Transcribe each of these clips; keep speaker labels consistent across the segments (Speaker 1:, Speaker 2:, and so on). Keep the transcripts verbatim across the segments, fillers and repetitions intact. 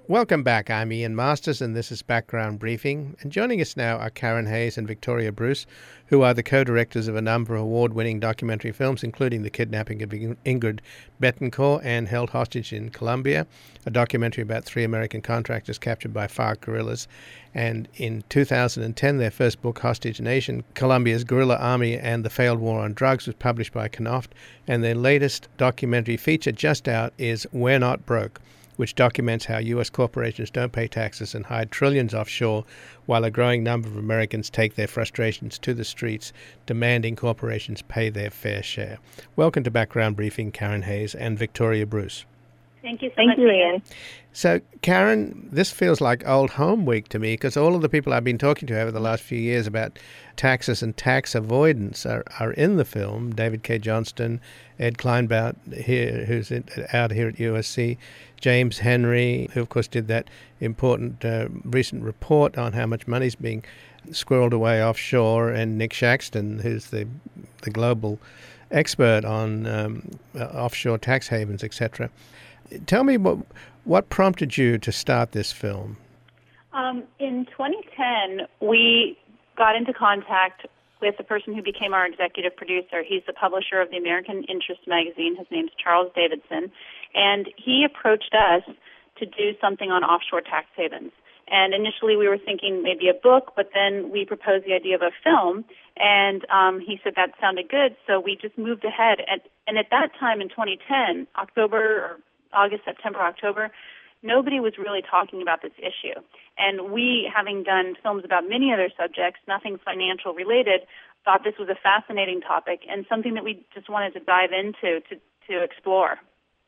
Speaker 1: Welcome back. I'm Ian Masters, and this is Background Briefing. And joining us now are Karen Hayes and Victoria Bruce, who are the co-directors of a number of award-winning documentary films, including The Kidnapping of Ingrid Betancourt and Held Hostage in Colombia, a documentary about three American contractors captured by FARC guerrillas. And in two thousand ten, their first book, Hostage Nation, Colombia's Guerrilla Army and the Failed War on Drugs, was published by Knopf. And their latest documentary feature just out is We're Not Broke, which documents how U S corporations don't pay taxes and hide trillions offshore while a growing number of Americans take their frustrations to the streets, demanding corporations pay their fair share. Welcome to Background Briefing, Karen Hayes and Victoria Bruce.
Speaker 2: Thank you so
Speaker 3: Thank
Speaker 2: much,
Speaker 3: you, Ian.
Speaker 1: So, Karen, this feels like old home week to me because all of the people I've been talking to over the last few years about taxes and tax avoidance are, are in the film. David Cay Johnston, Ed Kleinbart, here, who's in, out here at U S C, James Henry, who, of course, did that important uh, recent report on how much money's being squirreled away offshore, and Nick Shaxton, who's the, the global expert on um, uh, offshore tax havens, et cetera. Tell me what what prompted you to start this film?
Speaker 2: Um, in twenty ten, we got into contact with the person who became our executive producer. He's the publisher of the American Interest magazine. His name's Charles Davidson. And he approached us to do something on offshore tax havens. And initially we were thinking maybe a book, but then we proposed the idea of a film. And um, he said that sounded good, so we just moved ahead. And, and at that time in twenty ten, October or August, September, October, nobody was really talking about this issue. And we, having done films about many other subjects, nothing financial related, thought this was a fascinating topic and something that we just wanted to dive into to, to explore.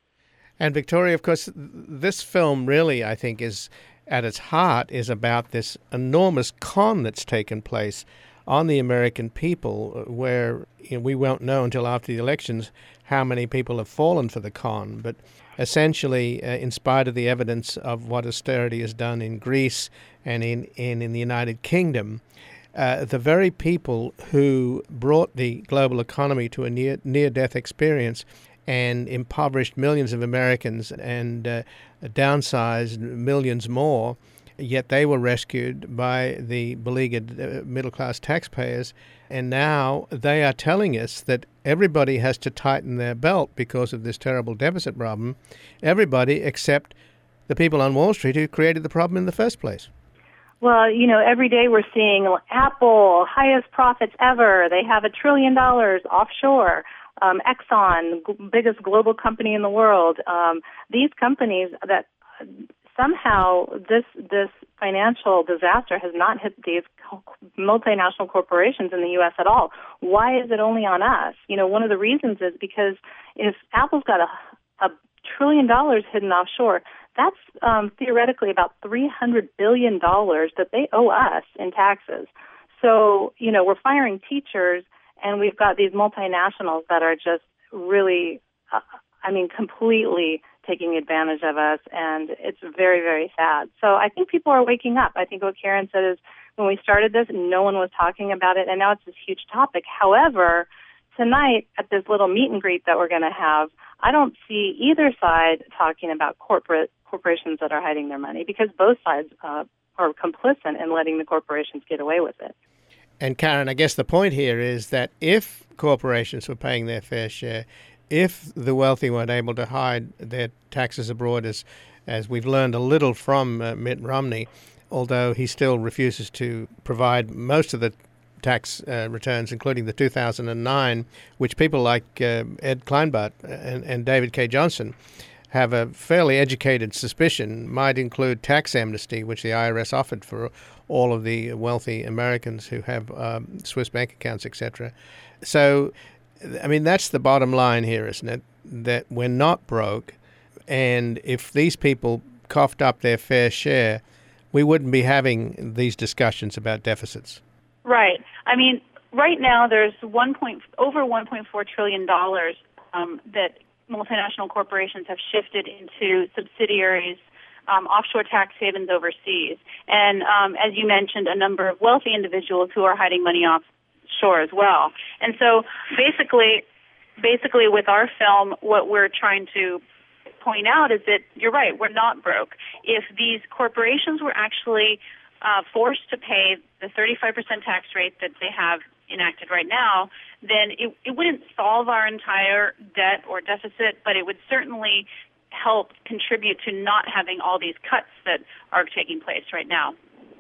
Speaker 1: And Victoria, of course, this film really, I think, is at its heart is about this enormous con that's taken place on the American people, where you know, we won't know until after the elections how many people have fallen for the con. But essentially, uh, in spite of the evidence of what austerity has done in Greece and in, in, in the United Kingdom, uh, the very people who brought the global economy to a near, near-death experience and impoverished millions of Americans and uh, downsized millions more, yet they were rescued by the beleaguered uh, middle-class taxpayers. And now they are telling us that everybody has to tighten their belt because of this terrible deficit problem. Everybody except the people on Wall Street who created the problem in the first place.
Speaker 3: Well, you know, every day we're seeing Apple, highest profits ever. They have a trillion dollars offshore. Um, Exxon, g- biggest global company in the world. Um, these companies that somehow this this financial disaster has not hit these multinational corporations in the U S at all. Why is it only on us? You know, one of the reasons is because if Apple's got a, a trillion dollars hidden offshore, that's um, theoretically about three hundred billion dollars that they owe us in taxes. So, you know, we're firing teachers, and we've got these multinationals that are just really, uh, I mean, completely taking advantage of us, and it's very, very sad. So I think people are waking up. I think what Karen said is when we started this, no one was talking about it, and now it's this huge topic. However, tonight at this little meet and greet that we're going to have, I don't see either side talking about corporate corporations that are hiding their money, because both sides uh, are complicit in letting the corporations get away with it.
Speaker 1: And Karen, I guess the point here is that if corporations were paying their fair share, if the wealthy weren't able to hide their taxes abroad, as as we've learned a little from uh, Mitt Romney, although he still refuses to provide most of the tax uh, returns, including the two thousand nine, which people like uh, Ed Kleinbart and, and David Cay Johnston have a fairly educated suspicion might include tax amnesty, which the I R S offered for all of the wealthy Americans who have um, Swiss bank accounts, et cetera. So, I mean, that's the bottom line here, isn't it? That we're not broke, and if these people coughed up their fair share, we wouldn't be having these discussions about deficits.
Speaker 2: Right. I mean, right now there's one point over one point four trillion dollars um, that multinational corporations have shifted into subsidiaries, um, offshore tax havens overseas, and um, as you mentioned, a number of wealthy individuals who are hiding money offshore as well. And so, basically, basically, with our film, what we're trying to point out is that you're right, we're not broke. If these corporations were actually uh, forced to pay the thirty-five percent tax rate that they have enacted right now, then it, it wouldn't solve our entire debt or deficit, but it would certainly help contribute to not having all these cuts that are taking place right now.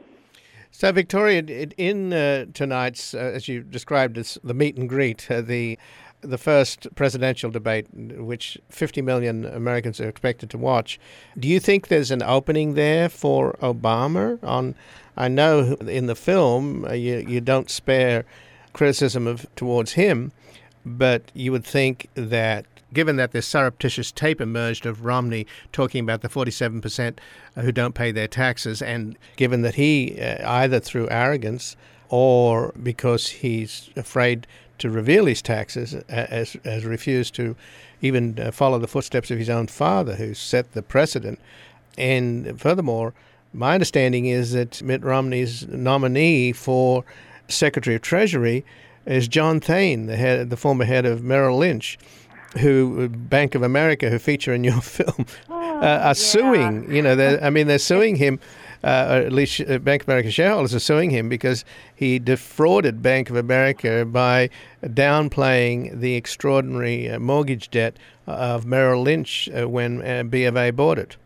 Speaker 1: So, Victoria, in uh, tonight's, uh, as you described, as the meet and greet, uh, the the first presidential debate, which fifty million Americans are expected to watch, do you think there's an opening there for Obama? On, I know in the film uh, you you don't spare criticism of towards him, but you would think that, given that this surreptitious tape emerged of Romney talking about the forty-seven percent who don't pay their taxes, and given that he, uh, either through arrogance or because he's afraid to reveal his taxes, has, has refused to even uh, follow the footsteps of his own father, who set the precedent. And furthermore, my understanding is that Mitt Romney's nominee for Secretary of Treasury is John Thane, the head, the former head of Merrill Lynch, who Bank of America, who feature in your film,
Speaker 3: oh,
Speaker 1: uh, are
Speaker 3: yeah.
Speaker 1: suing. You know, I mean, they're suing him. Uh, or at least Bank of America shareholders are suing him because he defrauded Bank of America by downplaying the extraordinary uh, mortgage debt of Merrill Lynch uh, when uh, B of A bought it.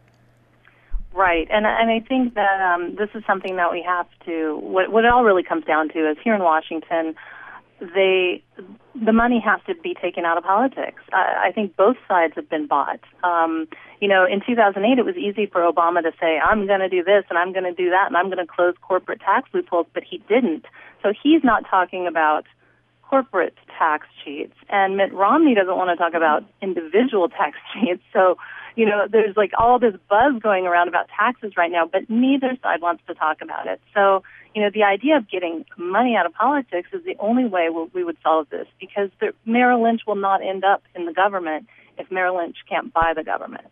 Speaker 3: Right, and and I think that um, this is something that we have to. What what it all really comes down to is here in Washington, they the money has to be taken out of politics. I, I think both sides have been bought. Um, you know, in two thousand eight, it was easy for Obama to say, I'm going to do this and I'm going to do that and I'm going to close corporate tax loopholes, but he didn't. So he's not talking about corporate tax cheats. And Mitt Romney doesn't want to talk about individual tax cheats. So, you know, there's like all this buzz going around about taxes right now, but neither side wants to talk about it. So, you know, the idea of getting money out of politics is the only way we would solve this, because the, Merrill Lynch will not end up in the government if Merrill Lynch can't buy the government.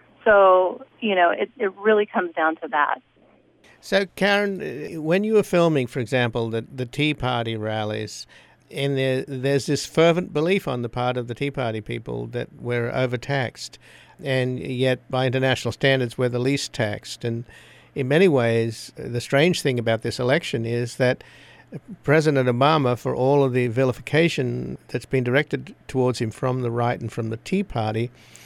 Speaker 3: So, you know, it, it really comes down to that.
Speaker 1: So, Karen, when you were filming, for example, the, the Tea Party rallies, and there, there's this fervent belief on the part of the Tea Party people that we're overtaxed, and yet by international standards we're the least taxed. And in many ways, the strange thing about this election is that President Obama, for all of the vilification that's been directed towards him from the right and from the Tea Party,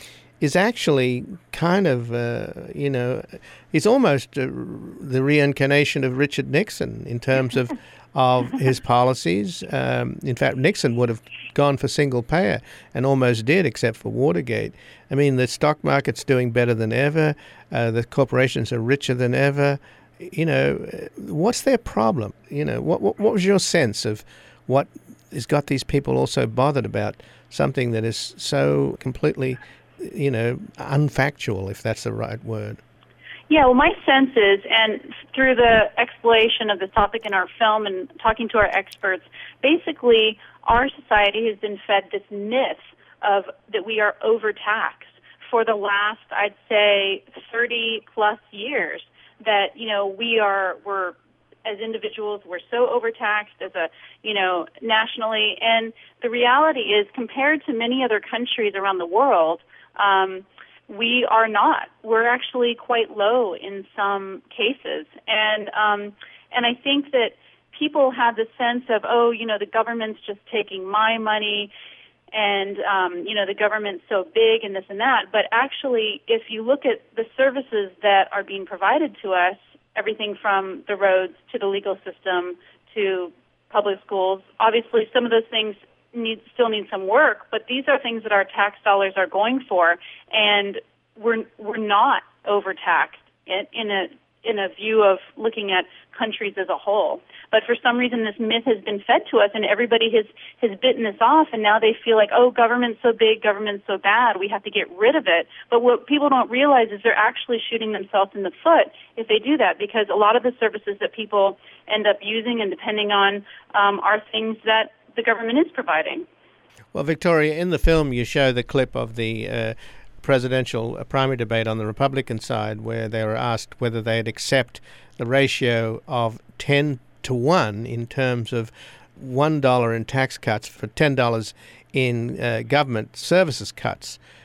Speaker 1: is actually kind of, uh, you know, he's almost uh, the reincarnation of Richard Nixon in terms of of his policies. Um, in fact, Nixon would have gone for single payer and almost did, except for Watergate. I mean, the stock market's doing better than ever. Uh, the corporations are richer than ever. You know, what's their problem? You know, what, what what was your sense of what has got these people all so bothered about something that is so completely, you know, unfactual, if that's the right word?
Speaker 2: Yeah, well, my sense is, and through the exploration of the topic in our film and talking to our experts, basically our society has been fed this myth of that we are overtaxed for the last, I'd say, thirty plus years. That, you know, we are, we're, as individuals, we're so overtaxed as a, you know, nationally. And the reality is, compared to many other countries around the world, um, we are not. We're actually quite low in some cases. And um, and I think that people have the sense of, oh, you know, the government's just taking my money, and, um, you know, the government's so big and this and that. But actually, if you look at the services that are being provided to us, everything from the roads to the legal system to public schools, obviously some of those things need still need some work, but these are things that our tax dollars are going for, and we're we're not overtaxed in, in a in a view of looking at countries as a whole. But for some reason, this myth has been fed to us, and everybody has has bitten this off, and now they feel like, oh, government's so big, government's so bad, we have to get rid of it. But what people don't realize is they're actually shooting themselves in the foot if they do that, because a lot of the services that people end up using and depending on um, are things that the government is providing.
Speaker 1: Well, Victoria, in the film you show the clip of the uh, presidential primary debate on the Republican side where they were asked whether they'd accept the ratio of ten to one in terms of one dollar in tax cuts for ten dollars in uh, government services cuts.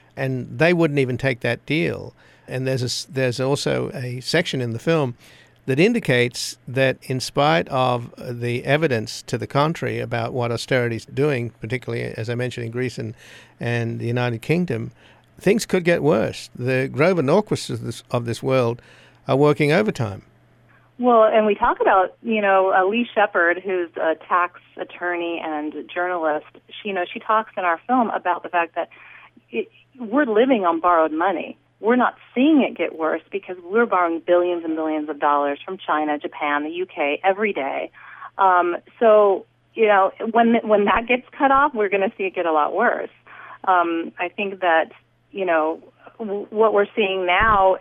Speaker 1: and they wouldn't even take that deal. And there's a, there's also a section in the film that indicates that in spite of the evidence to the contrary about what austerity is doing, particularly, as I mentioned, in Greece and, and the United Kingdom, things could get worse. The Grover Norquists of this, of this world are working overtime.
Speaker 3: Well, and we talk about, you know, uh, Lee Shepard, who's a tax attorney and journalist. She, you know, she talks in our film about the fact that it, we're living on borrowed money. We're not seeing it get worse because we're borrowing billions and billions of dollars from China, Japan, the U K every day. Um, so, you know, when when that gets cut off, we're going to see it get a lot worse. Um, I think that, you know, w- what we're seeing now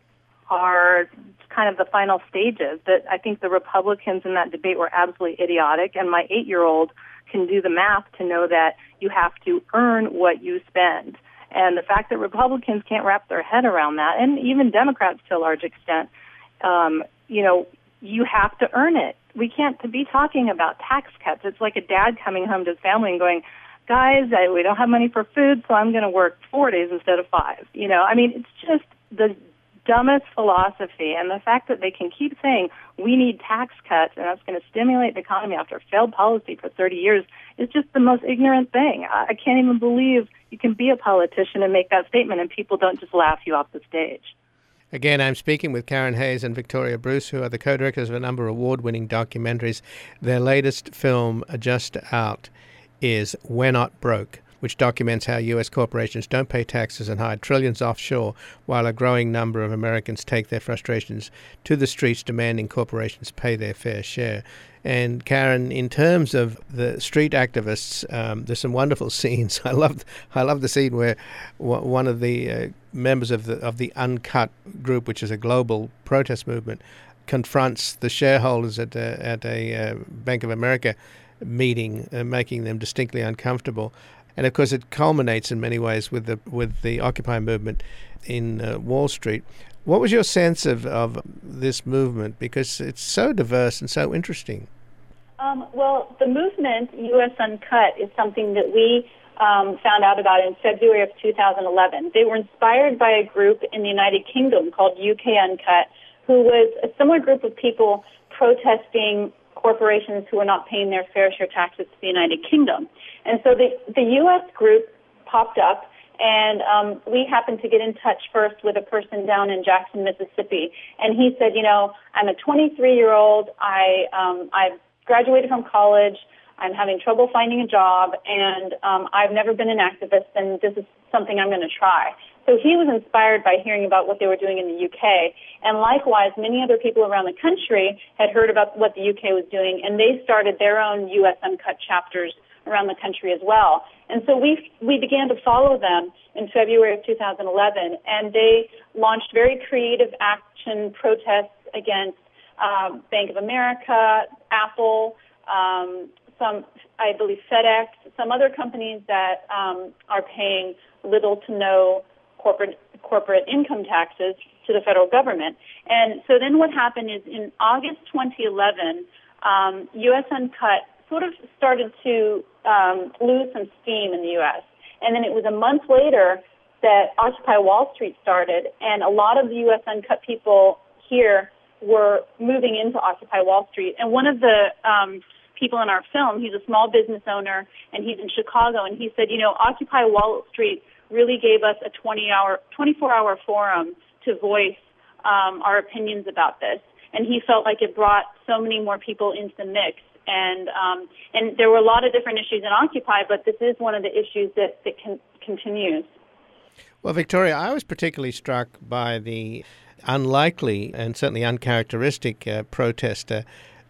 Speaker 3: are kind of the final stages. That I think the Republicans in that debate were absolutely idiotic, and my eight-year-old can do the math to know that you have to earn what you spend. And the fact that Republicans can't wrap their head around that, and even Democrats to a large extent, um, you know, you have to earn it. We can't be talking about tax cuts. It's like a dad coming home to his family and going, guys, I, we don't have money for food, so I'm going to work four days instead of five. You know, I mean, it's just the dumbest philosophy. And the fact that they can keep saying we need tax cuts and that's going to stimulate the economy after a failed policy for thirty years is just the most ignorant thing. I, I can't even believe you can be a politician and make that statement and people don't just laugh you off the stage.
Speaker 1: Again, I'm speaking with Karen Hayes and Victoria Bruce, who are the co-directors of a number of award-winning documentaries. Their latest film, just out, is We're Not Broke, which documents how U S corporations don't pay taxes and hide trillions offshore while a growing number of Americans take their frustrations to the streets demanding corporations pay their fair share. And Karen, in terms of the street activists, um, there's some wonderful scenes. I love, I love the scene where w- one of the uh, members of the of the Uncut group, which is a global protest movement, confronts the shareholders at a, at a uh, Bank of America meeting, uh, making them distinctly uncomfortable. And of course, it culminates in many ways with the with the Occupy movement in uh, Wall Street. What was your sense of, of this movement? Because it's so diverse and so interesting.
Speaker 2: Um, well, the movement, U S Uncut, is something that we um, found out about in February of two thousand eleven. They were inspired by a group in the United Kingdom called U K Uncut, who was a similar group of people protesting corporations who are not paying their fair share taxes to the United Kingdom. And so the, the U S group popped up, and um, we happened to get in touch first with a person down in Jackson, Mississippi. And he said, you know, I'm a twenty-three-year-old. I, um, I've graduated from college. I'm having trouble finding a job, and um, I've never been an activist, and this is something I'm going to try. So he was inspired by hearing about what they were doing in the U K. And likewise, many other people around the country had heard about what the U K was doing, and they started their own U S Uncut chapters around the country as well. And so we we began to follow them in February of two thousand eleven, and they launched very creative action protests against um, Bank of America, Apple, um, some, I believe, FedEx, some other companies that um, are paying little to no corporate corporate income taxes to the federal government. And so then what happened is in August twenty eleven, um, U S Uncut sort of started to um, lose some steam in the U S. And then it was a month later that Occupy Wall Street started, and a lot of the U S Uncut people here were moving into Occupy Wall Street. And one of the um, people in our film, he's a small business owner, and he's in Chicago, and he said, you know, Occupy Wall Street really gave us a twenty-hour, twenty-four hour forum to voice um, our opinions about this. And he felt like it brought so many more people into the mix. And um, and there were a lot of different issues in Occupy, but this is one of the issues that, that can, continues.
Speaker 1: Well, Victoria, I was particularly struck by the unlikely and certainly uncharacteristic uh, protester,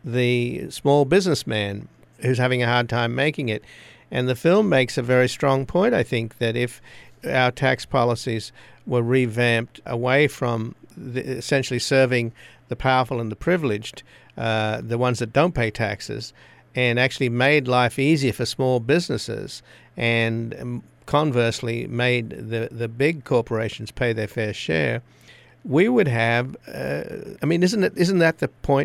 Speaker 1: the small businessman who's having a hard time making it. And the film makes a very strong point, I think, that if our tax policies were revamped away from the, essentially serving the powerful and the privileged, uh, the ones that don't pay taxes, and actually made life easier for small businesses, and um, conversely made the, the big corporations pay their fair share, we would have, uh, I mean, isn't it, isn't that the point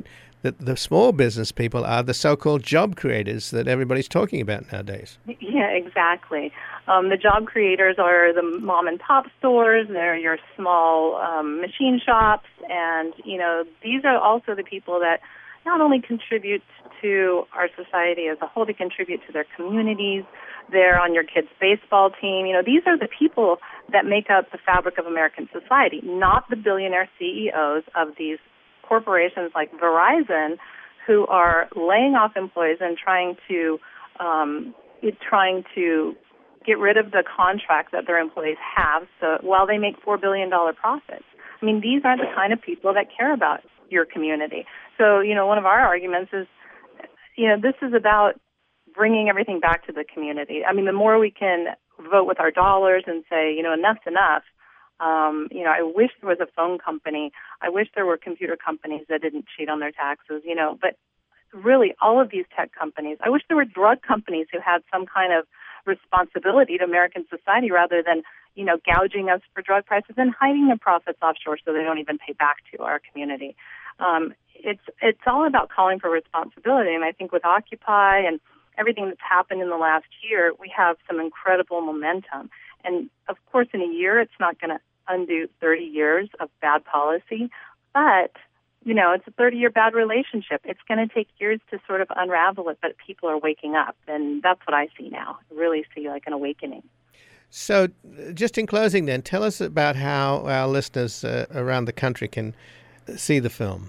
Speaker 1: that the small business people are the so-called job creators that everybody's talking about nowadays.
Speaker 3: Yeah, exactly. Um, the job creators are the mom and pop stores. They're your small um, machine shops, and you know these are also the people that not only contribute to our society as a whole, they contribute to their communities. They're on your kids' baseball team. You know, these are the people that make up the fabric of American society, not the billionaire C E Os of these corporations like Verizon, who are laying off employees and trying to um, trying to get rid of the contract that their employees have, so while they make four billion dollars profits. I mean, these are the kind of people that care about your community. So, you know, one of our arguments is, you know, this is about bringing everything back to the community. I mean, the more we can vote with our dollars and say, you know, enough's enough. Um, you know, I wish there was a phone company. I wish there were computer companies that didn't cheat on their taxes, you know, but really all of these tech companies, I wish there were drug companies who had some kind of responsibility to American society rather than, you know, gouging us for drug prices and hiding their profits offshore so they don't even pay back to our community. Um, it's it's all about calling for responsibility, and I think with Occupy and everything that's happened in the last year, we have some incredible momentum. And of course, in a year, it's not going to undo thirty years of bad policy, but you know, it's a thirty-year bad relationship. It's going to take years to sort of unravel it, but people are waking up, and that's what I see now. I really see like an awakening.
Speaker 1: So just in closing then, tell us about how our listeners uh, around the country can see the film.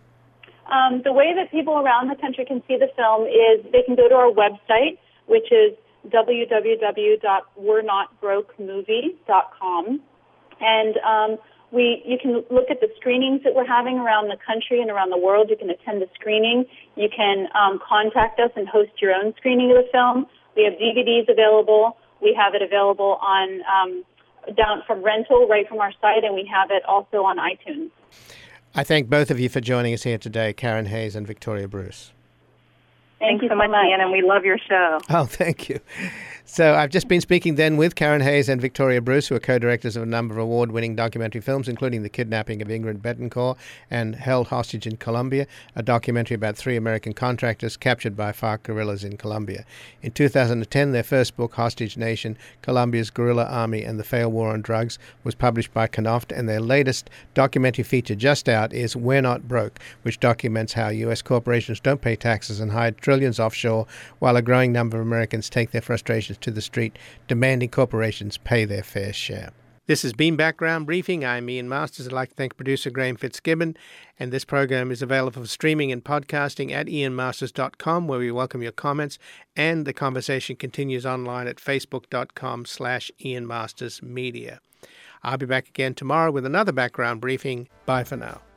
Speaker 2: Um, the way that people around the country can see the film is they can go to our website, which is w w w dot we're not broke movie dot com. And um, we, you can look at the screenings that we're having around the country and around the world. You can attend the screening. You can um, contact us and host your own screening of the film. We have D V Ds available. We have it available on um, down from rental right from our site, and we have it also on iTunes.
Speaker 1: I thank both of you for joining us here today, Karen Hayes and Victoria Bruce.
Speaker 2: Thank
Speaker 3: Thanks
Speaker 2: you
Speaker 3: so much, Ian, and we love your show.
Speaker 1: Oh, thank you. So I've just been speaking then with Karen Hayes and Victoria Bruce, who are co-directors of a number of award-winning documentary films, including The Kidnapping of Ingrid Betancourt and Held Hostage in Colombia, a documentary about three American contractors captured by FARC guerrillas in Colombia. In two thousand ten, their first book, Hostage Nation, Colombia's Guerrilla Army and the Failed War on Drugs, was published by Knopf, and their latest documentary feature just out is We're Not Broke, which documents how U S corporations don't pay taxes and hide trillions offshore, while a growing number of Americans take their frustrations to the street, demanding corporations pay their fair share. This has been Background Briefing. I'm Ian Masters. I'd like to thank producer Graham Fitzgibbon, and this program is available for streaming and podcasting at ian masters dot com, where we welcome your comments, and the conversation continues online at facebook.com slash Ian Masters Media. I'll be back again tomorrow with another Background Briefing. Bye for now.